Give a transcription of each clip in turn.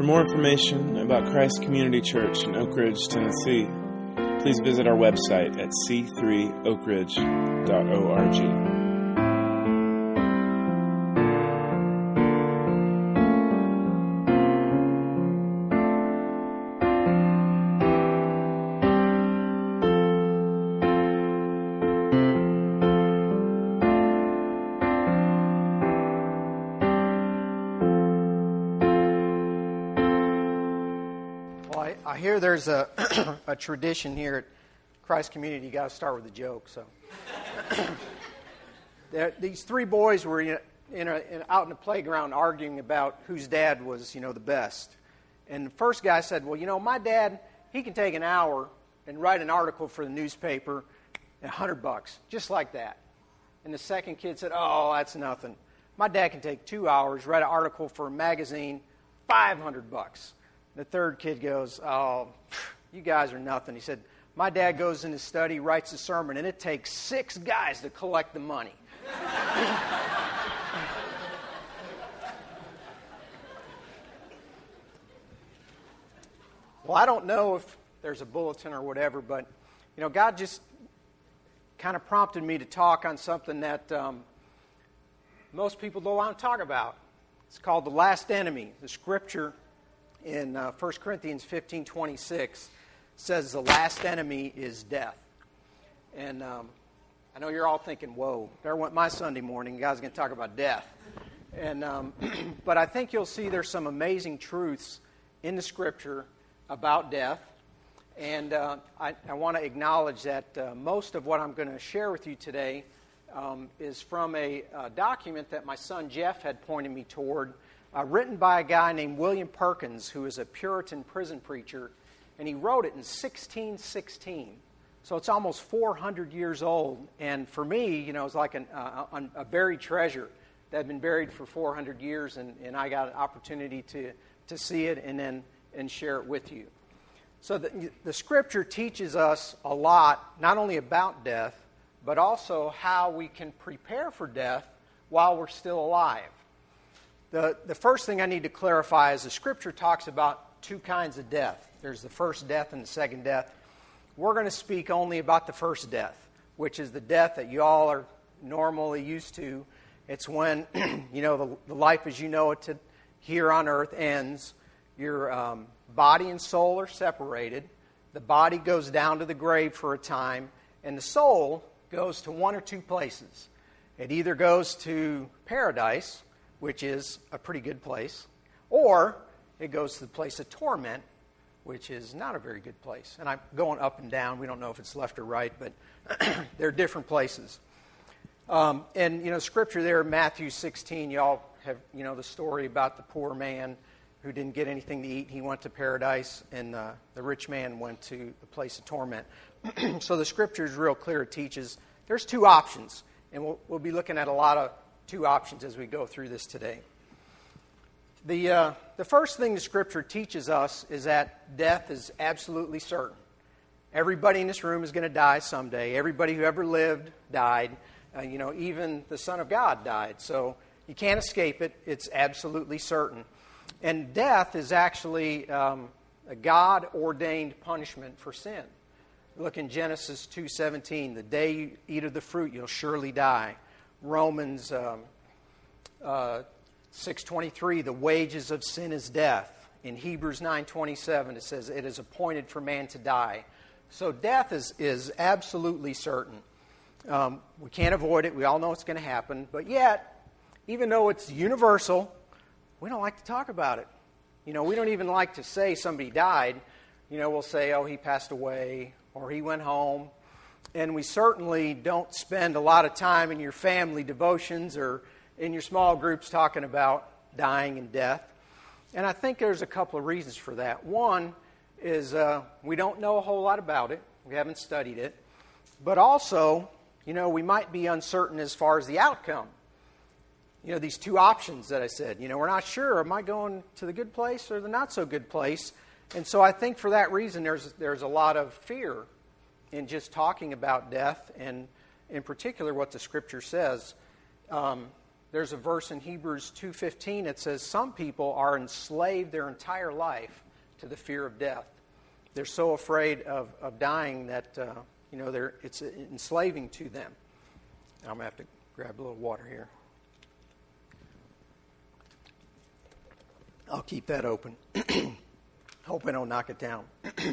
more information about Christ Community Church in Oak Ridge, Tennessee, please visit our website at c3oakridge.org. I hear there's a tradition here at Christ Community. You got to start with a joke. So, these three boys were out in the playground arguing about whose dad was, the best. And the first guy said, "Well, my dad, he can take an hour and write an article for the newspaper, $100, just like that." And the second kid said, "Oh, that's nothing. My dad can take 2 hours, write an article for a magazine, $500. The third kid goes, "Oh, you guys are nothing." He said, "My dad goes in his study, writes a sermon, and it takes 6 guys to collect the money." Well, I don't know if there's a bulletin or whatever, but, God just kind of prompted me to talk on something that most people don't want to talk about. It's called the last enemy. The scripture in 1 Corinthians 15:26 says the last enemy is death. And I know you're all thinking, whoa, there went my Sunday morning. You guys are going to talk about death. And but I think you'll see there's some amazing truths in the Scripture about death. And I want to acknowledge that most of what I'm going to share with you today is from a document that my son Jeff had pointed me toward, written by a guy named William Perkins, who is a Puritan prison preacher, and he wrote it in 1616. So it's almost 400 years old, and for me, it's like a buried treasure that had been buried for 400 years, and I got an opportunity to see it and share it with you. So the Scripture teaches us a lot, not only about death, but also how we can prepare for death while we're still alive. The first thing I need to clarify is the Scripture talks about 2 kinds of death. There's the first death and the second death. We're going to speak only about the first death, which is the death that you all are normally used to. It's when, the life as you know it here on earth ends. Your body and soul are separated. The body goes down to the grave for a time, and the soul goes to one or 2 places. It either goes to paradise, which is a pretty good place, or it goes to the place of torment, which is not a very good place. And I'm going up and down. We don't know if it's left or right, but they're different places. And, Scripture there, Matthew 16, you all have, the story about the poor man who didn't get anything to eat. He went to paradise, and the rich man went to the place of torment. So the Scripture is real clear. It teaches there's 2 options, and we'll be looking at a lot of 2 options as we go through this today. The first thing the Scripture teaches us is that death is absolutely certain. Everybody in this room is going to die someday. Everybody who ever lived died. Even the Son of God died. So you can't escape it. It's absolutely certain. And death is actually a God-ordained punishment for sin. Look in Genesis 2:17. The day you eat of the fruit, you'll surely die. Romans 6:23, the wages of sin is death. In Hebrews 9:27, it says it is appointed for man to die. So death is absolutely certain. We can't avoid it. We all know it's going to happen. But yet, even though it's universal, we don't like to talk about it. We don't even like to say somebody died. We'll say, oh, he passed away, or he went home. And we certainly don't spend a lot of time in your family devotions or in your small groups talking about dying and death. And I think there's a couple of reasons for that. One is we don't know a whole lot about it. We haven't studied it. But also, we might be uncertain as far as the outcome. These 2 options that I said. We're not sure. Am I going to the good place or the not so good place? And so I think for that reason there's a lot of fear in just talking about death, and in particular what the Scripture says. there's a verse in Hebrews 2:15 that says some people are enslaved their entire life to the fear of death. They're so afraid of dying that it's enslaving to them. I'm going to have to grab a little water here. I'll keep that open. Hope I don't knock it down.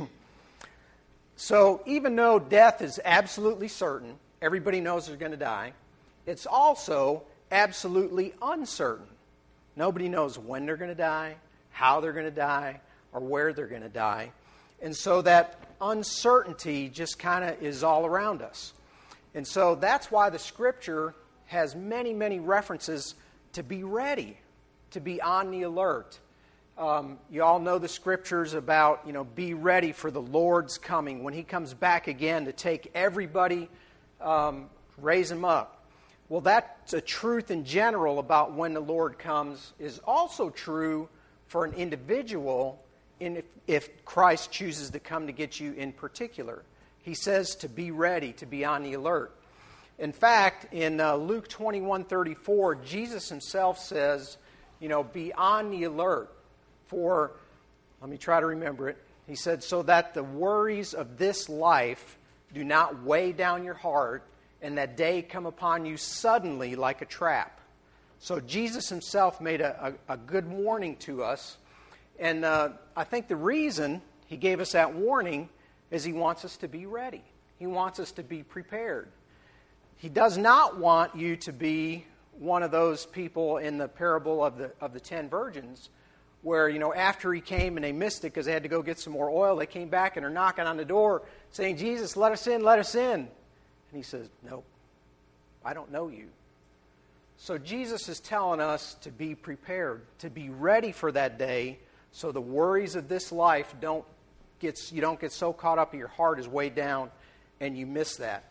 So even though death is absolutely certain, everybody knows they're going to die, it's also absolutely uncertain. Nobody knows when they're going to die, how they're going to die, or where they're going to die. And so that uncertainty just kind of is all around us. And so that's why the Scripture has many, many references to be ready, to be on the alert. You all know the Scriptures about, be ready for the Lord's coming. When He comes back again to take everybody, raise them up. Well, that's a truth in general about when the Lord comes is also true for an individual if Christ chooses to come to get you in particular. He says to be ready, to be on the alert. In fact, in Luke 21:34, Jesus Himself says, be on the alert for, let me try to remember it. He said, so that the worries of this life do not weigh down your heart, and that day come upon you suddenly like a trap. So Jesus Himself made a good warning to us. And I think the reason He gave us that warning is He wants us to be ready. He wants us to be prepared. He does not want you to be one of those people in the parable of the 10 virgins where, after He came and they missed it because they had to go get some more oil, they came back and are knocking on the door saying, Jesus, let us in, let us in. And He says, no, I don't know you. So Jesus is telling us to be prepared, to be ready for that day so the worries of this life you don't get so caught up, your heart is weighed down and you miss that.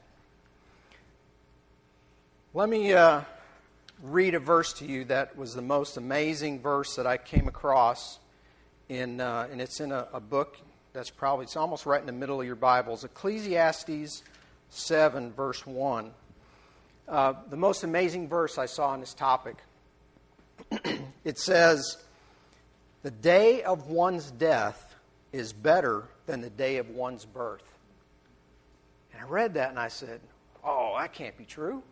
Let me read a verse to you that was the most amazing verse that I came across, and it's in a book it's almost right in the middle of your Bibles, Ecclesiastes 7, verse 1. The most amazing verse I saw on this topic. It says, the day of one's death is better than the day of one's birth. And I read that and I said, oh, that can't be true.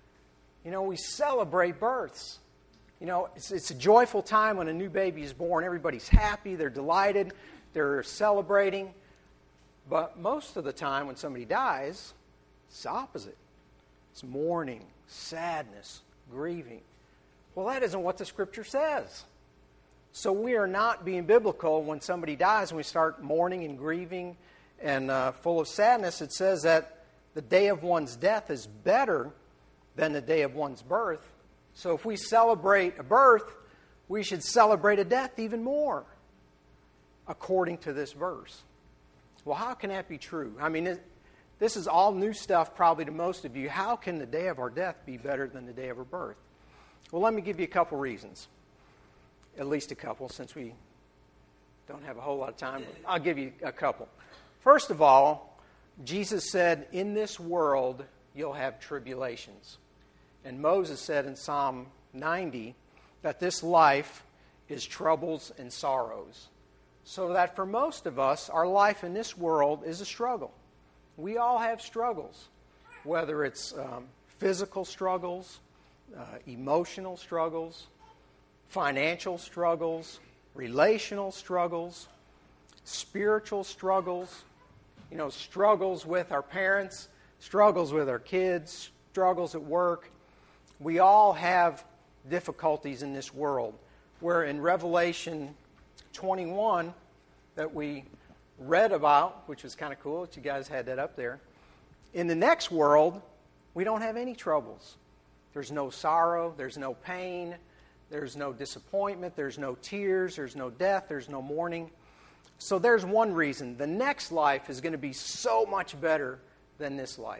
We celebrate births. It's a joyful time when a new baby is born. Everybody's happy, they're delighted, they're celebrating. But most of the time when somebody dies, it's the opposite. It's mourning, sadness, grieving. Well, that isn't what the Scripture says. So we are not being biblical when somebody dies and we start mourning and grieving and full of sadness. It says that the day of one's death is better than the day of one's birth. So if we celebrate a birth, we should celebrate a death even more, according to this verse. Well, how can that be true? I mean, this is all new stuff probably to most of you. How can the day of our death be better than the day of our birth? Well, let me give you a couple reasons. At least a couple, since we don't have a whole lot of time. But I'll give you a couple. First of all, Jesus said, in this world you'll have tribulations. And Moses said in Psalm 90 that this life is troubles and sorrows. So that for most of us, our life in this world is a struggle. We all have struggles, whether it's physical struggles, emotional struggles, financial struggles, relational struggles, spiritual struggles, struggles with our parents, struggles with our kids, struggles at work. We all have difficulties in this world. Where in Revelation 21 that we read about, which was kind of cool that you guys had that up there, in the next world, we don't have any troubles. There's no sorrow, there's no pain, there's no disappointment, there's no tears, there's no death, there's no mourning. So there's one reason. The next life is going to be so much better than this life.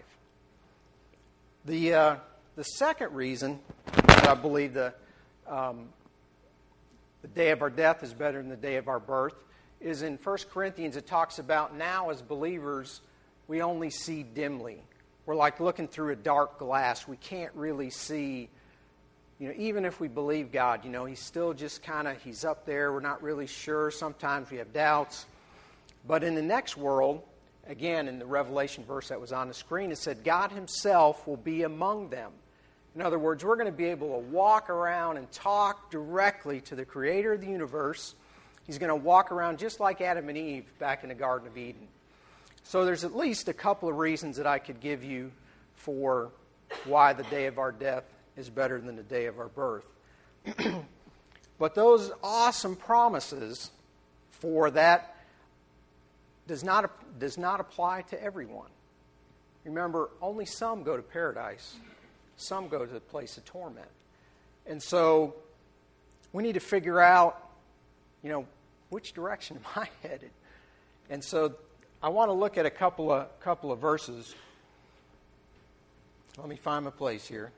The second reason that I believe the day of our death is better than the day of our birth is in 1 Corinthians. It talks about now as believers, we only see dimly. We're like looking through a dark glass. We can't really see even if we believe God, He's still just He's up there. We're not really sure. Sometimes we have doubts. But in the next world, again, in the Revelation verse that was on the screen, it said God Himself will be among them. In other words, we're going to be able to walk around and talk directly to the Creator of the universe. He's going to walk around just like Adam and Eve back in the Garden of Eden. So there's at least a couple of reasons that I could give you for why the day of our death is better than the day of our birth. But those awesome promises for that does not apply to everyone. Remember, only some go to paradise. Some go to the place of torment. And so we need to figure out, which direction am I headed? And so I want to look at a couple of verses. Let me find my place here.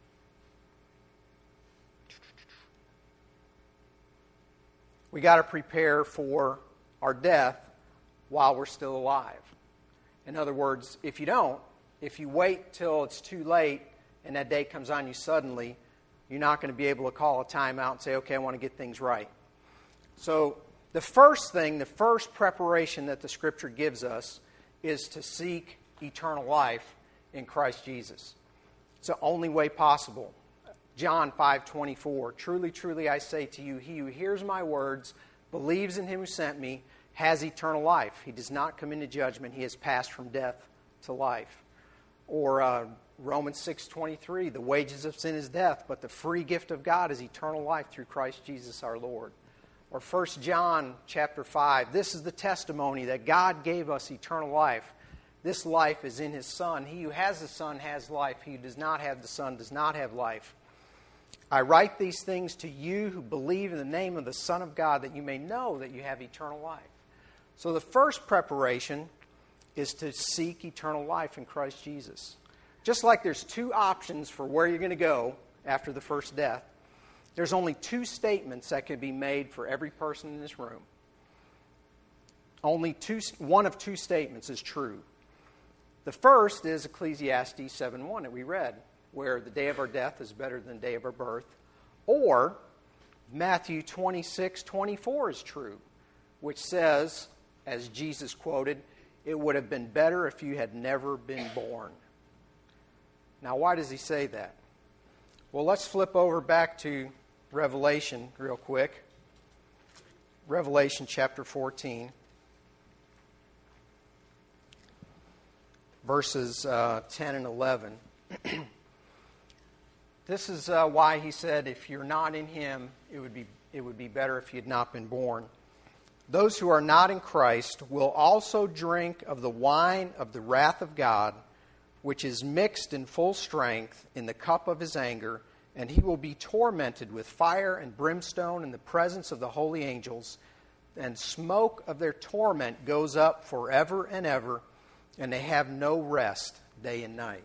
We got to prepare for our death while we're still alive. In other words, if you wait till it's too late and that day comes on you suddenly, you're not going to be able to call a timeout and say, okay, I want to get things right. So the first preparation that the Scripture gives us is to seek eternal life in Christ Jesus. It's the only way possible. John 5:24, truly, truly, I say to you, he who hears my words, believes in Him who sent me, has eternal life. He does not come into judgment. He has passed from death to life. Or Romans 6:23, the wages of sin is death, but the free gift of God is eternal life through Christ Jesus our Lord. Or 1 John chapter 5, this is the testimony that God gave us eternal life. This life is in His Son. He who has the Son has life. He who does not have the Son does not have life. I write these things to you who believe in the name of the Son of God, that you may know that you have eternal life. So the first preparation is to seek eternal life in Christ Jesus. Just like there's two options for where you're going to go after the first death, there's only two statements that can be made for every person in this room. One of two statements is true. The first is Ecclesiastes 7:1 that we read, where the day of our death is better than the day of our birth. Or Matthew 26:24 is true, which says, as Jesus quoted, it would have been better if you had never been born. Now, why does he say that? Well, let's flip over back to Revelation real quick. Revelation chapter 14. Verses 10 and 11. This is why he said, if you're not in Him, it would be better if you had not been born. Those who are not in Christ will also drink of the wine of the wrath of God, which is mixed in full strength in the cup of His anger, and He will be tormented with fire and brimstone in the presence of the holy angels, and smoke of their torment goes up forever and ever, and they have no rest day and night.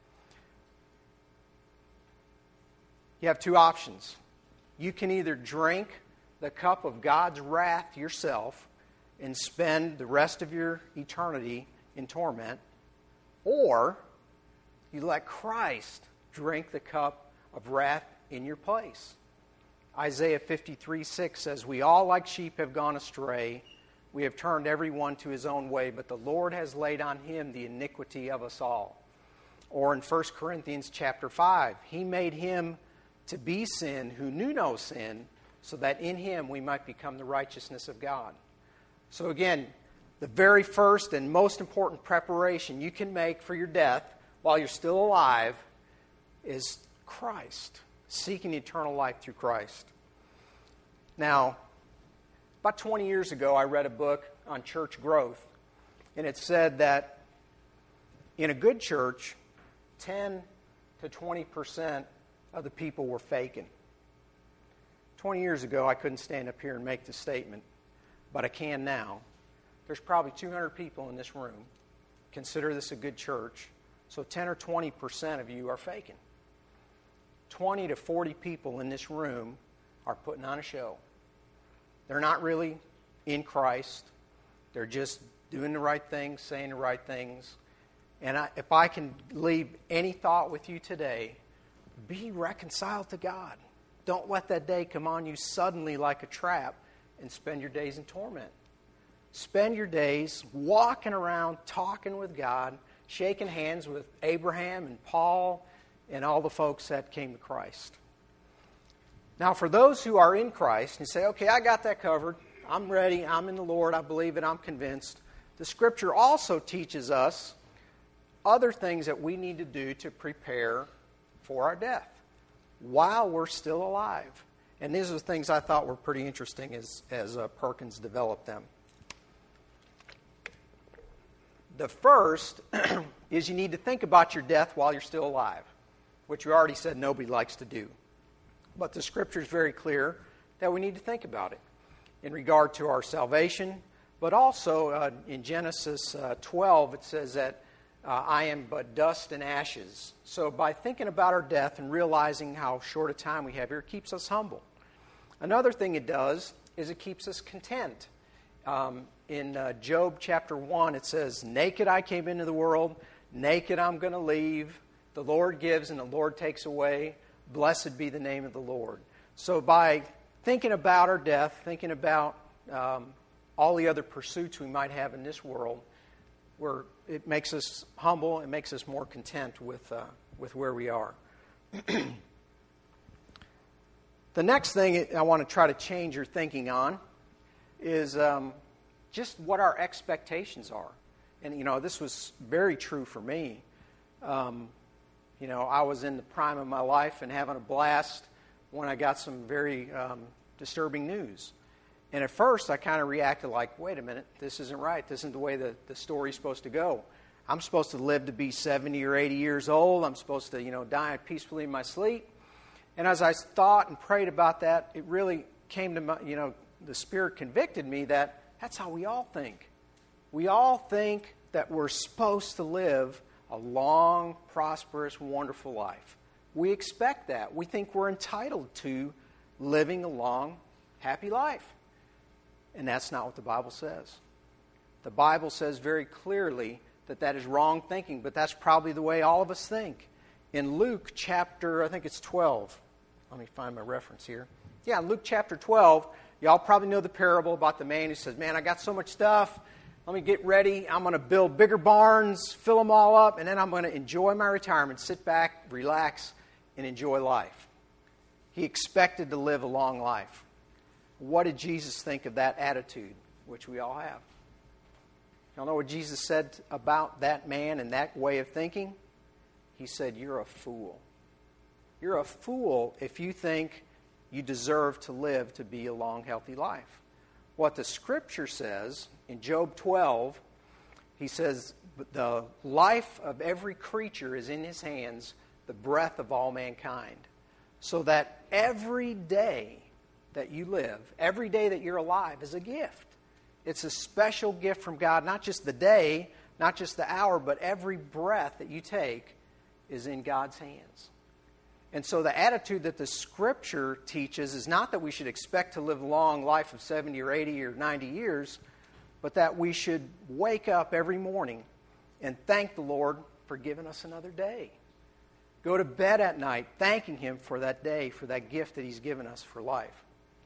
You have two options. You can either drink the cup of God's wrath yourself and spend the rest of your eternity in torment, or you let Christ drink the cup of wrath in your place. Isaiah 53:6 says, we all like sheep have gone astray. We have turned every one to his own way, but the Lord has laid on Him the iniquity of us all. Or in 1 Corinthians chapter 5, He made Him to be sin who knew no sin, so that in Him we might become the righteousness of God. So again, the very first and most important preparation you can make for your death while you're still alive is Christ, seeking eternal life through Christ. Now, about 20 years ago, I read a book on church growth, and it said that in a good church, 10 to 20% of the people were faking. 20 years ago, I couldn't stand up here and make this statement, but I can now. There's probably 200 people in this room. Consider this a good church. So 10 or 20% of you are faking. 20 to 40 people in this room are putting on a show. They're not really in Christ. They're just doing the right things, saying the right things. And if I can leave any thought with you today, be reconciled to God. Don't let that day come on you suddenly like a trap and spend your days in torment. Spend your days walking around, talking with God, shaking hands with Abraham and Paul and all the folks that came to Christ. Now, for those who are in Christ and say, okay, I got that covered. I'm ready. I'm in the Lord. I believe it. I'm convinced. The Scripture also teaches us other things that we need to do to prepare for our death while we're still alive. And these are the things I thought were pretty interesting as Perkins developed them. The first is you need to think about your death while you're still alive, which we already said nobody likes to do. But the Scripture is very clear that we need to think about it in regard to our salvation, but also in Genesis 12 it says that I am but dust and ashes. So by thinking about our death and realizing how short a time we have here, it keeps us humble. Another thing it does is it keeps us content. In Job chapter 1, it says, naked I came into the world, naked I'm going to leave. The Lord gives and the Lord takes away. Blessed be the name of the Lord. So by thinking about our death, thinking about all the other pursuits we might have in this world, it makes us humble, it makes us more content with where we are. The next thing I want to try to change your thinking on is just what our expectations are. And, this was very true for me. I was in the prime of my life and having a blast when I got some very disturbing news. And at first, I kind of reacted like, wait a minute, this isn't right. This isn't the way the story's supposed to go. I'm supposed to live to be 70 or 80 years old. I'm supposed to, die peacefully in my sleep. And as I thought and prayed about that, it really came to my, the Spirit convicted me that that's how we all think. We all think that we're supposed to live a long, prosperous, wonderful life. We expect that. We think we're entitled to living a long, happy life. And that's not what the Bible says. The Bible says very clearly that is wrong thinking, but that's probably the way all of us think. In Luke chapter, I think it's 12. Let me find my reference here. Yeah, Luke chapter 12, y'all probably know the parable about the man who says, man, I got so much stuff. Let me get ready. I'm going to build bigger barns, fill them all up, and then I'm going to enjoy my retirement, sit back, relax, and enjoy life. He expected to live a long life. What did Jesus think of that attitude, which we all have? Y'all know what Jesus said about that man and that way of thinking? He said, you're a fool. You're a fool if you think you deserve to live to be a long, healthy life. What the Scripture says in Job 12, he says, the life of every creature is in his hands, the breath of all mankind. So that every day that you live, every day that you're alive is a gift. It's a special gift from God, not just the day, not just the hour, but every breath that you take is in God's hands. And so the attitude that the Scripture teaches is not that we should expect to live a long life of 70 or 80 or 90 years, but that we should wake up every morning and thank the Lord for giving us another day. Go to bed at night thanking Him for that day, for that gift that He's given us for life.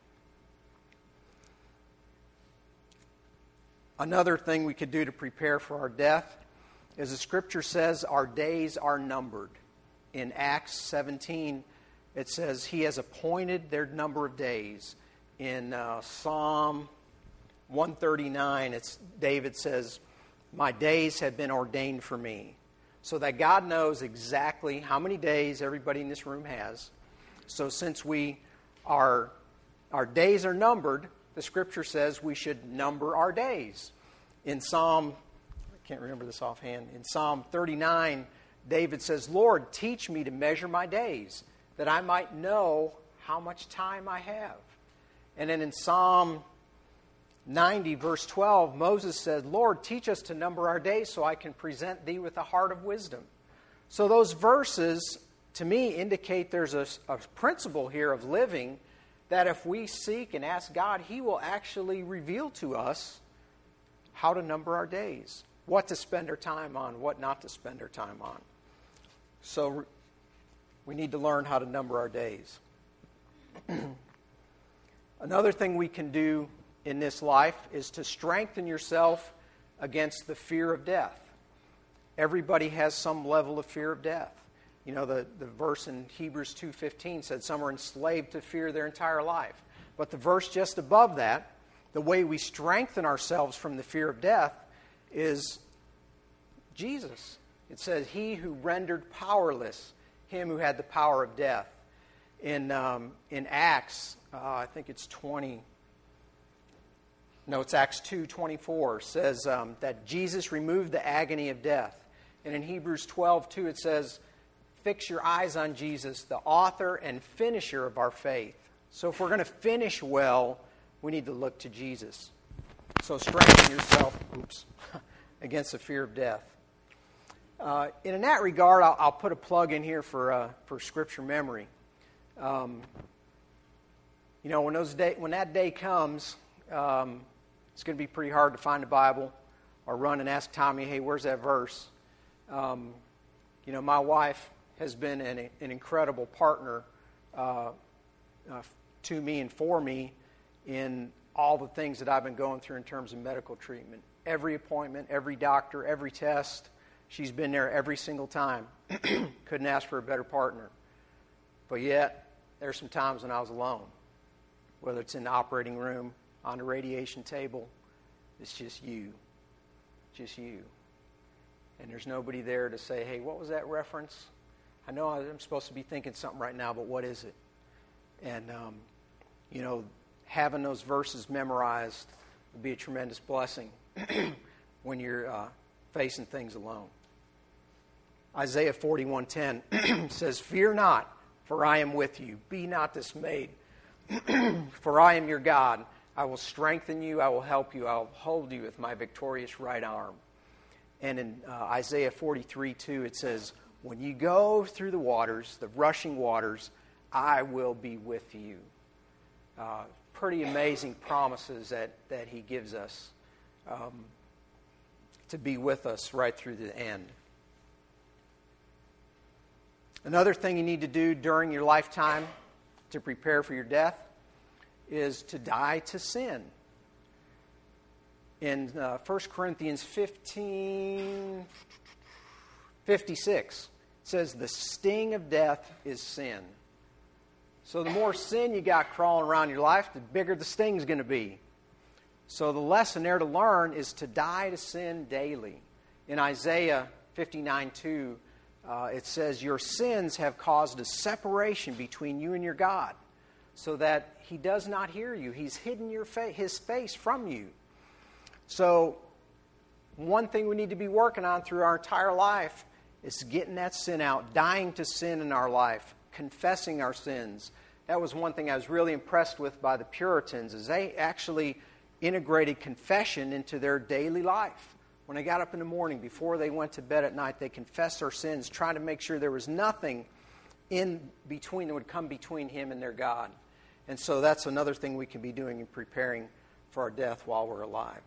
Another thing we could do to prepare for our death is the Scripture says our days are numbered. In Acts 17, it says He has appointed their number of days. In Psalm 139, David says, my days have been ordained for me. So that God knows exactly how many days everybody in this room has. So since our days are numbered, the Scripture says we should number our days. In Psalm, I can't remember this offhand, in Psalm 39, David says, Lord, teach me to measure my days, that I might know how much time I have. And then in Psalm 90, verse 12, Moses said, Lord, teach us to number our days so I can present thee with a heart of wisdom. So those verses, to me, indicate there's a principle here of living that if we seek and ask God, He will actually reveal to us how to number our days, what to spend our time on, what not to spend our time on. So We need to learn how to number our days. Another thing we can do in this life is to strengthen yourself against the fear of death. Everybody has some level of fear of death. You know, the verse in Hebrews 2:15 said some are enslaved to fear their entire life. But the verse just above that, the way we strengthen ourselves from the fear of death is Jesus. It says, he who rendered powerless him who had the power of death. In Acts, I think it's 20. No, it's Acts 2:24 says that Jesus removed the agony of death. And in Hebrews 12:2 it says, fix your eyes on Jesus, the author and finisher of our faith. So if we're going to finish well, we need to look to Jesus. So strengthen yourself against the fear of death. In that regard, I'll put a plug in here for scripture memory. You know, when that day comes, it's going to be pretty hard to find a Bible or run and ask Tommy, hey, where's that verse? You know, my wife has been an incredible partner to me and for me in all the things that I've been going through in terms of medical treatment. Every appointment, every doctor, every test, she's been there every single time. Couldn't ask for a better partner. But yet, there's some times when I was alone. Whether it's in the operating room, on the radiation table, it's just you. Just you. And there's nobody there to say, hey, what was that reference? I know I'm supposed to be thinking something right now, but what is it? And, you know, having those verses memorized would be a tremendous blessing when you're facing things alone. Isaiah 41:10 says, fear not, for I am with you. Be not dismayed, for I am your God. I will strengthen you. I will help you. I will hold you with my victorious right arm. And in Isaiah 43:2, it says, when you go through the waters, the rushing waters, I will be with you. Pretty amazing promises that he gives us to be with us right through the end. Another thing you need to do during your lifetime to prepare for your death is to die to sin. In 1 Corinthians 15:56, it says, the sting of death is sin. So the more sin you got crawling around your life, the bigger the sting's going to be. So the lesson there to learn is to die to sin daily. In Isaiah 59:2, it says, your sins have caused a separation between you and your God, so that he does not hear you. He's hidden his face from you. So one thing we need to be working on through our entire life is getting that sin out, dying to sin in our life, confessing our sins. That was one thing I was really impressed with by the Puritans, is they actually integrated confession into their daily life. When they got up in the morning, before they went to bed at night, they confessed their sins, trying to make sure there was nothing in between that would come between him and their God. And so that's another thing we can be doing in preparing for our death while we're alive.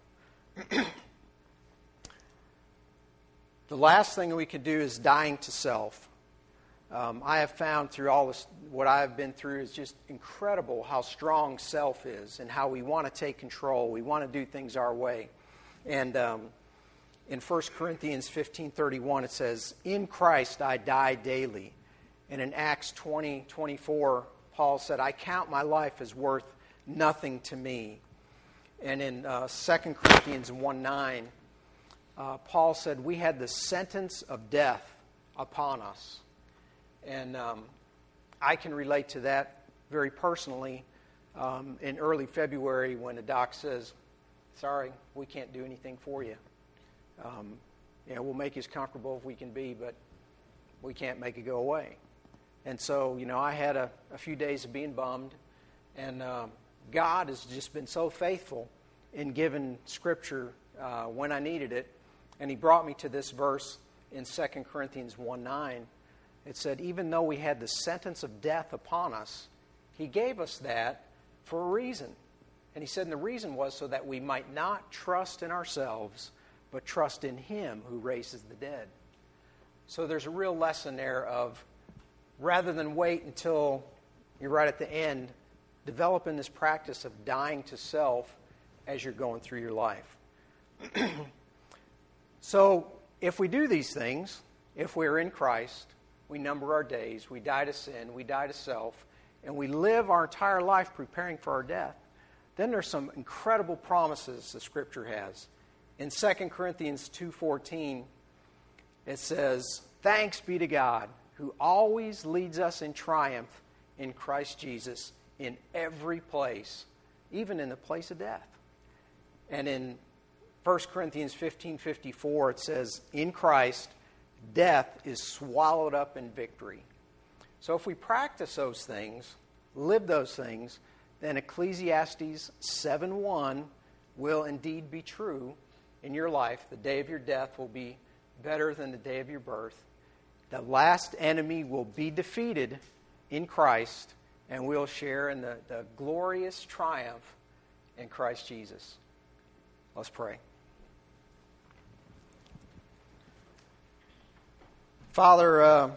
The last thing we can do is dying to self. I have found through all this, what I have been through is just incredible how strong self is and how we want to take control. We want to do things our way. And in 1 Corinthians 15:31, it says, in Christ I die daily. And in Acts 20:24, Paul said, I count my life as worth nothing to me. And in 2 Corinthians 1:9, Paul said, we had the sentence of death upon us. And I can relate to that very personally in early February when the doc says, sorry, we can't do anything for you. We'll make you as comfortable as we can be, but we can't make it go away. And so, I had a few days of being bummed, and God has just been so faithful in giving Scripture when I needed it. And he brought me to this verse in 2 Corinthians 1:9. It said, even though we had the sentence of death upon us, he gave us that for a reason. And he said, and the reason was so that we might not trust in ourselves, but trust in him who raises the dead. So there's a real lesson there of rather than wait until you're right at the end, developing this practice of dying to self as you're going through your life. So, if we do these things, if we're in Christ, we number our days, we die to sin, we die to self, and we live our entire life preparing for our death, then there's some incredible promises the Scripture has. In 2 Corinthians 2:14, it says, "Thanks be to God, who always leads us in triumph in Christ Jesus in every place, even in the place of death." And in 1 Corinthians 15:54, it says, "In Christ, death is swallowed up in victory." So if we practice those things, live those things, then Ecclesiastes 7:1 will indeed be true in your life. The day of your death will be better than the day of your birth. The last enemy will be defeated in Christ, and we'll share in the glorious triumph in Christ Jesus. Let's pray. Father,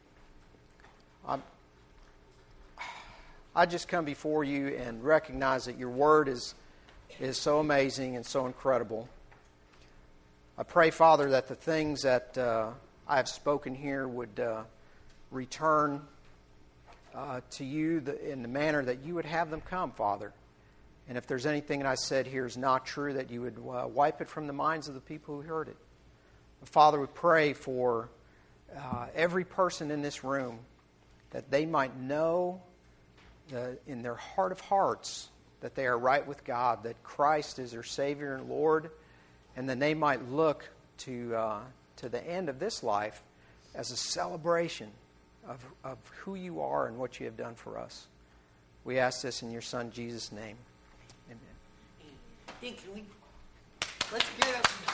I just come before you and recognize that your word is so amazing and so incredible. I pray, Father, that the things that I have spoken here would return to you in the manner that you would have them come, Father. And if there's anything that I said here is not true, that you would wipe it from the minds of the people who heard it. But Father, we pray for every person in this room that they might know in their heart of hearts that they are right with God, that Christ is their Savior and Lord, and then they might look to the end of this life as a celebration of who you are and what you have done for us. We ask this in your Son, Jesus' name. Amen. Let's give it up.